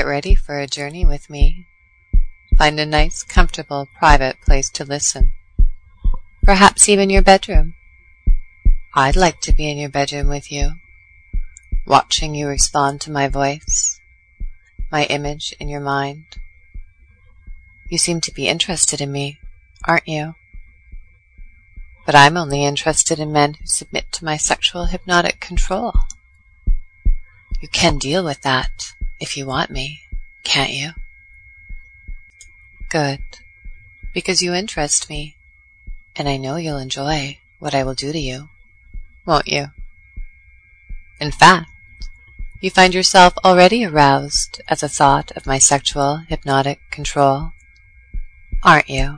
Get ready for a journey with me. Find a nice, comfortable, private place to listen. Perhaps even your bedroom. I'd like to be in your bedroom with you, watching you respond to my voice, my image in your mind. You seem to be interested in me, aren't you? But I'm only interested in men who submit to my sexual hypnotic control. You can deal with that if you want me, can't you? Good, because you interest me, and I know you'll enjoy what I will do to you, won't you? In fact, you find yourself already aroused at the thought of my sexual hypnotic control, aren't you?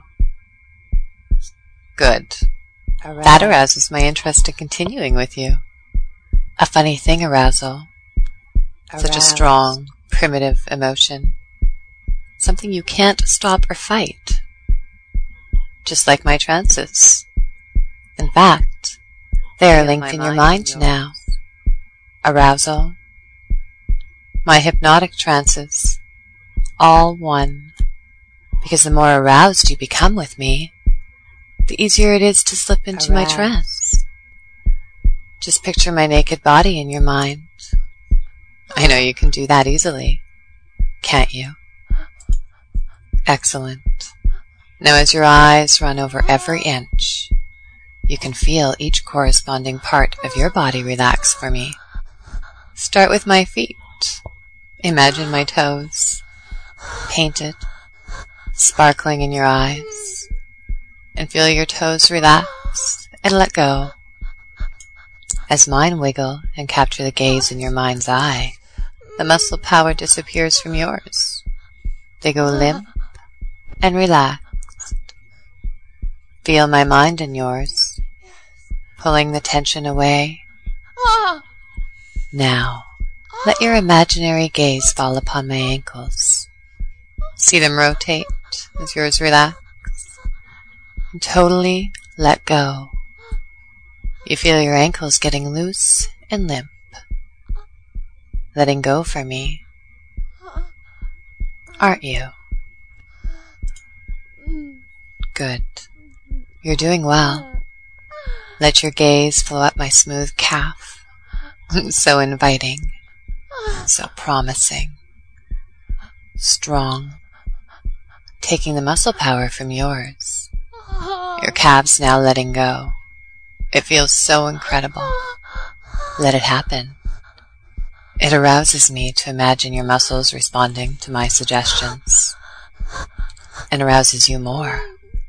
Good. That arouses my interest in continuing with you. A funny thing, arousal. Such a strong, primitive emotion. Something you can't stop or fight. Just like my trances. In fact, they are linked in your mind now. Arousal, my hypnotic trances, all one. Because the more aroused you become with me, the easier it is to slip into my trance. Just picture my naked body in your mind. I know you can do that easily, can't you? Excellent. Now as your eyes run over every inch, you can feel each corresponding part of your body relax for me. Start with my feet. Imagine my toes, painted, sparkling in your eyes, and feel your toes relax and let go. As mine wiggle and capture the gaze in your mind's eye, the muscle power disappears from yours. They go limp and relaxed. Feel my mind in yours, pulling the tension away. Now, let your imaginary gaze fall upon my ankles. See them rotate as yours relax, and totally let go. You feel your ankles getting loose and limp, letting go for me, aren't you? Good. You're doing well. Let your gaze flow up my smooth calf. So inviting, so promising, strong, taking the muscle power from yours. Your calves now letting go. It feels so incredible. Let it happen. It arouses me to imagine your muscles responding to my suggestions, and arouses you more.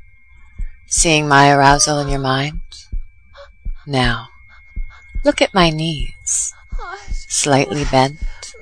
Seeing my arousal in your mind? Now, look at my knees, slightly bent,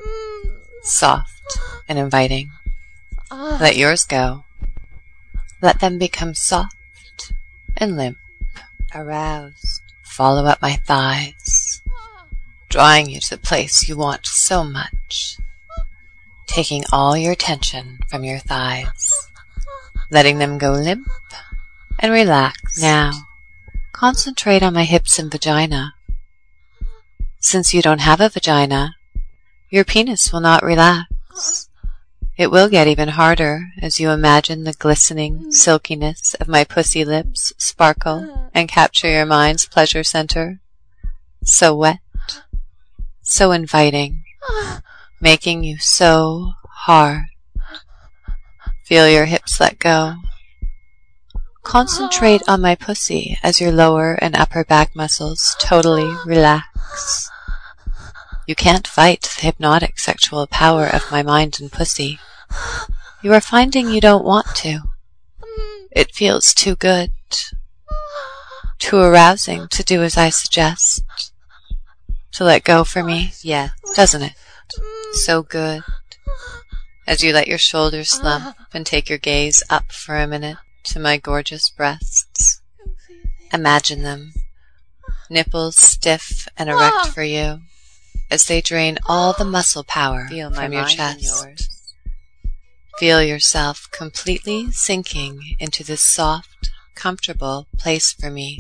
soft and inviting. Let yours go. Let them become soft and limp, aroused. Follow up my thighs, drawing you to the place you want so much, taking all your tension from your thighs, letting them go limp and relax. Now, concentrate on my hips and vagina. Since you don't have a vagina, your penis will not relax. It will get even harder as you imagine the glistening silkiness of my pussy lips sparkle and capture your mind's pleasure center. So wet, so inviting, making you so hard. Feel your hips let go. Concentrate on my pussy as your lower and upper back muscles totally relax. You can't fight the hypnotic sexual power of my mind and pussy. You are finding you don't want to. It feels too good, too arousing to do as I suggest. To let go for me, yeah, doesn't it? So good. As you let your shoulders slump and take your gaze up for a minute to my gorgeous breasts. Imagine them, nipples stiff and erect for you, as they drain all the muscle power from your chest. Feel yourself completely sinking into this soft, comfortable place for me.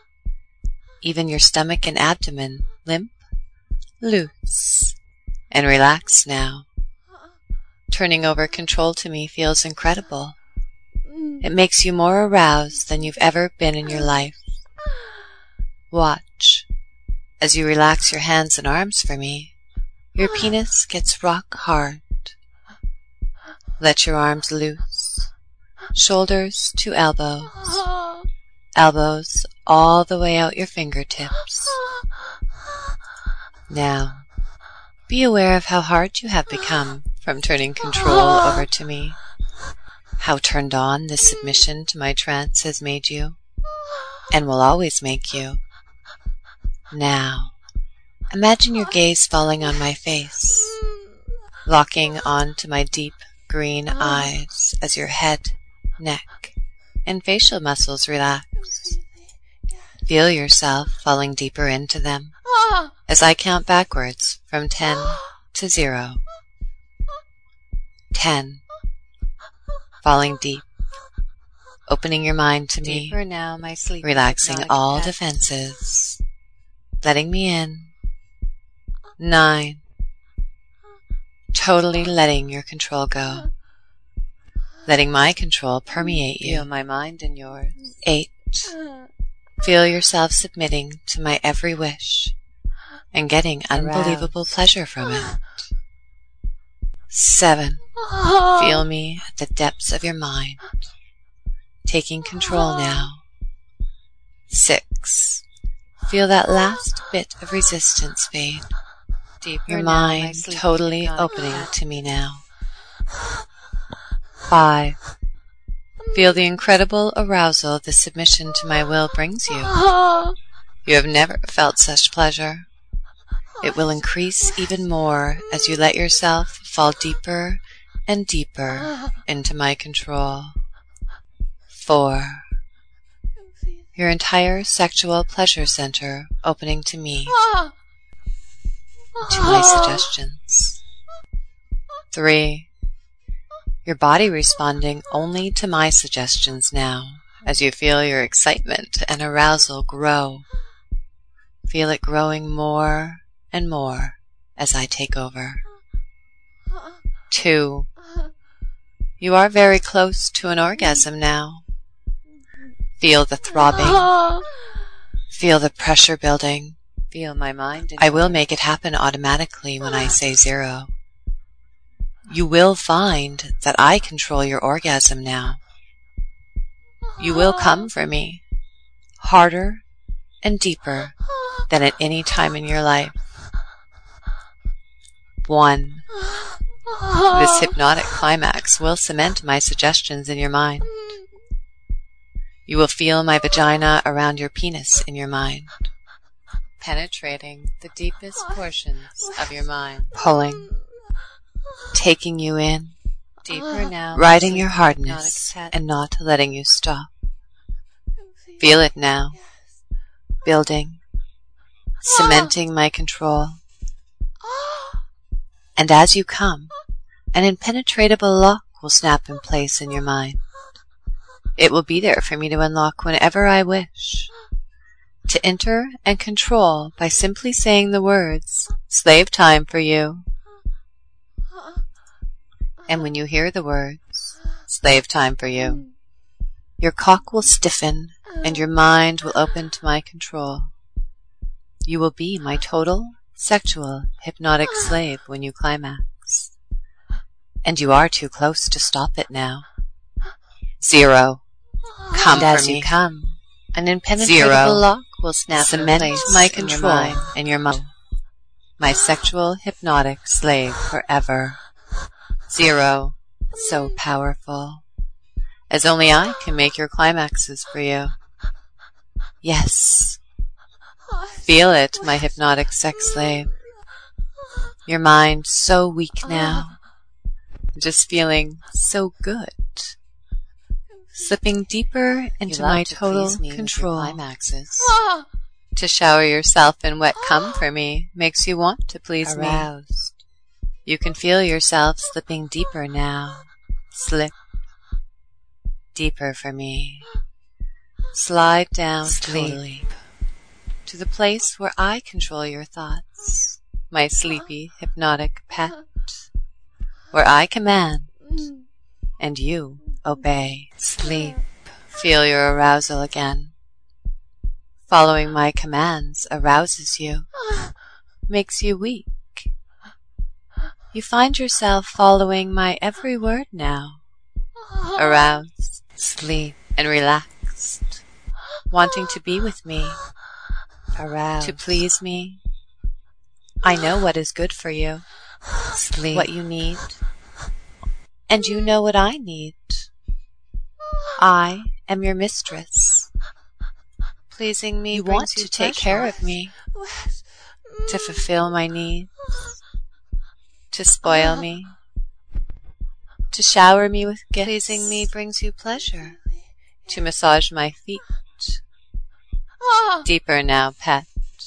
Even your stomach and abdomen limp, loose, and relaxed now. Turning over control to me feels incredible. It makes you more aroused than you've ever been in your life. Watch. As you relax your hands and arms for me, your penis gets rock hard. Let your arms loose, shoulders to elbows, elbows all the way out your fingertips. Now, be aware of how hard you have become from turning control over to me, how turned on this submission to my trance has made you, and will always make you. Now, imagine your gaze falling on my face, locking onto my deep green eyes as your head, neck, and facial muscles relax. Feel yourself falling deeper into them as I count backwards from 10 to 0. 10. Falling deep, opening your mind to me, Deeper now, my sleep, relaxing all defenses, letting me in. 9. Totally letting your control go, letting my control permeate you. Feel my mind and yours. 8. Feel yourself submitting to my every wish and getting unbelievable pleasure from it. 7. Feel me at the depths of your mind, taking control now. 6. Feel that last bit of resistance fade. Deeper Your now, my mind sleep, totally opening to me now. 5. Feel the incredible arousal the submission to my will brings you. You have never felt such pleasure. It will increase even more as you let yourself fall deeper and deeper into my control. 4. Your entire sexual pleasure center opening to me, to my suggestions. 3. Your body responding only to my suggestions now, as you feel your excitement and arousal grow. Feel it growing more and more as I take over. 2. You are very close to an orgasm now. Feel the throbbing. Feel the pressure building. Feel my mind and I will make it happen automatically when I say 0. You will find that I control your orgasm now. You will come for me, harder and deeper than at any time in your life. 1. This hypnotic climax will cement my suggestions in your mind. You will feel my vagina around your penis in your mind, penetrating the deepest portions of your mind, pulling, taking you in, deeper now, riding your hardness and not letting you stop. Feel it now, building, cementing my control. And as you come, an impenetrable lock will snap in place in your mind. It will be there for me to unlock whenever I wish. To enter and control by simply saying the words, "Slave time for you." And when you hear the words, "Slave time for you," your cock will stiffen and your mind will open to my control. You will be my total, sexual, hypnotic slave when you climax. And you are too close to stop it now. 0. Come And as for me. you come, An impenetrable 0. lock will snap Cement in place my in your control mind and your mind. My sexual, hypnotic slave forever. 0. So powerful. As only I can make your climaxes for you. Yes. Feel it, my hypnotic sex slave. Your mind so weak now. Just feeling so good. Slipping deeper into my total control. Climaxes. To shower yourself in wet cum for me makes you want to please me. Aroused. You can feel yourself slipping deeper now. Slip. Deeper for me. Slide down totally to the place where I control your thoughts, my sleepy, hypnotic pet. where I command and you obey. Sleep. Feel your arousal again. Following my commands arouses you, makes you weak. You find yourself following my every word now, aroused, sleep, and relaxed, wanting to be with me, aroused, to please me. I know what is good for you, sleep, what you need, and you know what I need. I am your mistress. Pleasing me, you want to take care of me, to fulfill my needs, to spoil me, to shower me with gifts. Pleasing me brings you pleasure, to massage my feet. Deeper now, pet.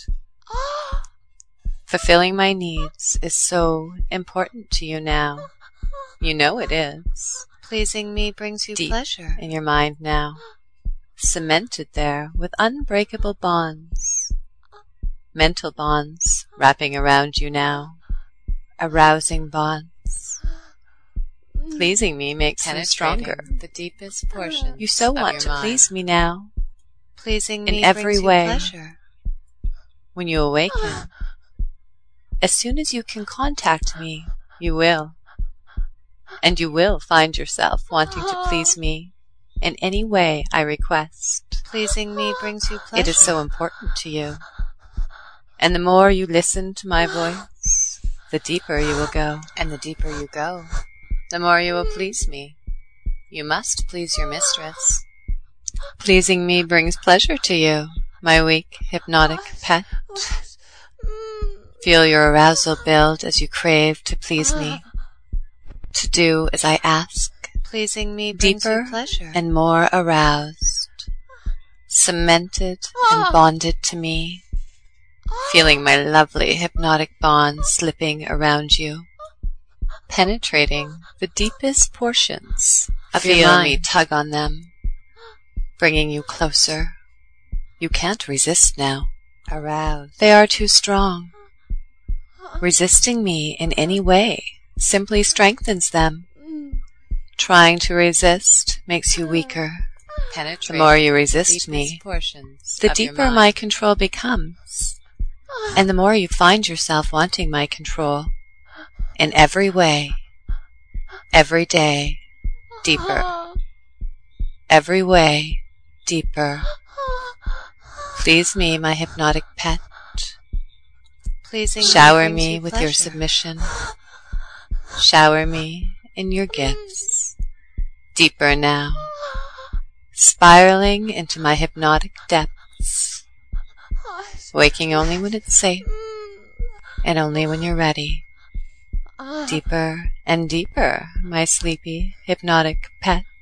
Fulfilling my needs is so important to you now. You know it is. Pleasing me brings you pleasure in your mind now, cemented there with unbreakable bonds, mental bonds wrapping around you now, arousing bonds. Pleasing me makes you stronger. The deepest portion. You so want to please me now, pleasing me in every way. Pleasure. When you awaken, as soon as you can contact me, you will. And you will find yourself wanting to please me in any way I request. Pleasing me brings you pleasure. It is so important to you. And the more you listen to my voice, the deeper you will go. And the deeper you go, the more you will please me. You must please your mistress. Pleasing me brings pleasure to you, my weak, hypnotic pet. Feel your arousal build as you crave to please me. To do as I ask, pleasing me brings deeper you pleasure and more aroused, cemented and bonded to me, feeling my lovely hypnotic bond slipping around you, penetrating the deepest portions of your mind. Feel me tug on them, bringing you closer. You can't resist now. Aroused. They are too strong. Resisting me in any way simply strengthens them. Trying to resist makes you weaker. The more you resist me, the deeper my control becomes, and the more you find yourself wanting my control in every way, every day, deeper. Every way, deeper. Please me, my hypnotic pet. Shower me with your submission. Shower me in your gifts. Deeper now, spiraling into my hypnotic depths, waking only when it's safe and only when you're ready. Deeper and deeper, my sleepy, hypnotic pet.